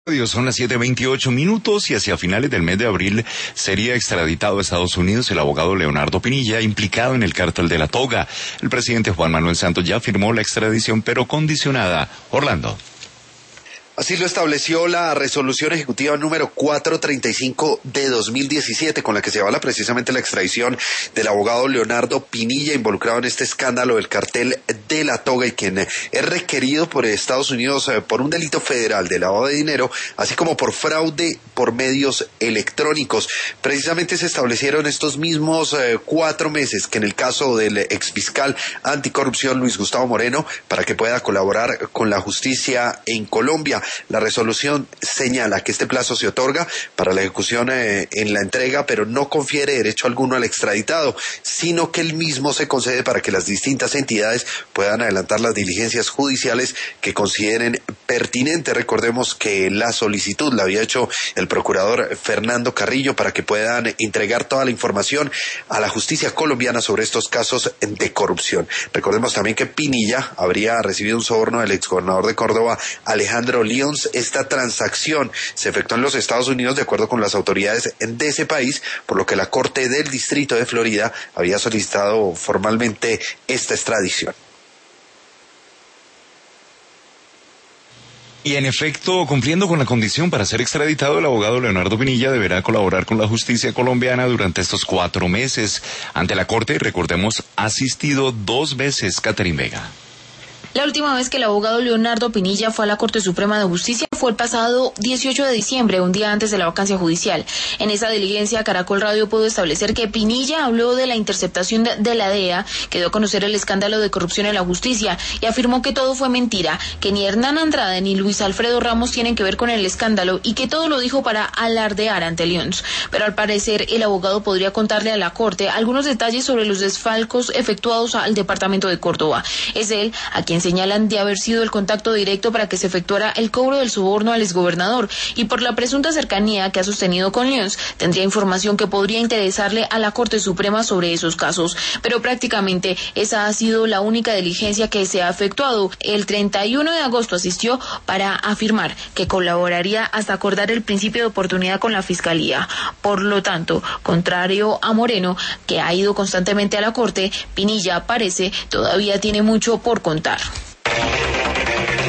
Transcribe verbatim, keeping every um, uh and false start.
Son las siete veintiocho minutos y hacia finales del mes de abril sería extraditado a Estados Unidos el abogado Leonardo Pinilla, implicado en el cártel de la Toga. El presidente Juan Manuel Santos ya firmó la extradición, pero condicionada. Orlando. Así lo estableció la resolución ejecutiva número cuatrocientos treinta y cinco de dos mil diecisiete, con la que se avala precisamente la extradición del abogado Leonardo Pinilla, involucrado en este escándalo del cartel de la Toga y quien es requerido por Estados Unidos por un delito federal de lavado de dinero, así como por fraude por medios electrónicos. Precisamente se establecieron estos mismos eh, cuatro meses que en el caso del exfiscal anticorrupción Luis Gustavo Moreno, para que pueda colaborar con la justicia en Colombia. La resolución señala que este plazo se otorga para la ejecución eh, en la entrega, pero no confiere derecho alguno al extraditado, sino que el mismo se concede para que las distintas entidades puedan adelantar las diligencias judiciales que consideren pertinentes. Recordemos que la solicitud la había hecho el procurador Fernando Carrillo para que puedan entregar toda la información a la justicia colombiana sobre estos casos de corrupción. Recordemos también que Pinilla habría recibido un soborno del exgobernador de Córdoba, Alejandro Lyons. Esta transacción se efectuó en los Estados Unidos de acuerdo con las autoridades de ese país, por lo que la Corte del Distrito de Florida había solicitado formalmente esta extradición. Y en efecto, cumpliendo con la condición para ser extraditado, el abogado Leonardo Pinilla deberá colaborar con la justicia colombiana durante estos cuatro meses. Ante la Corte, recordemos, ha asistido dos veces Catherine Vega. La última vez que el abogado Leonardo Pinilla fue a la Corte Suprema de Justicia fue el pasado dieciocho de diciembre, un día antes de la vacancia judicial. En esa diligencia, Caracol Radio pudo establecer que Pinilla habló de la interceptación de, de la D E A, que dio a conocer el escándalo de corrupción en la justicia, y afirmó que todo fue mentira, que ni Hernán Andrade ni Luis Alfredo Ramos tienen que ver con el escándalo, y que todo lo dijo para alardear ante Lyons. Pero al parecer, el abogado podría contarle a la Corte algunos detalles sobre los desfalcos efectuados al departamento de Córdoba. Es él a quien señalan de haber sido el contacto directo para que se efectuara el cobro del soborno al exgobernador, y por la presunta cercanía que ha sostenido con Lyons, tendría información que podría interesarle a la Corte Suprema sobre esos casos. Pero prácticamente esa ha sido la única diligencia que se ha efectuado. El treinta y uno de agosto asistió para afirmar que colaboraría hasta acordar el principio de oportunidad con la Fiscalía. Por lo tanto, contrario a Moreno, que ha ido constantemente a la Corte, Pinilla parece todavía tiene mucho por contar.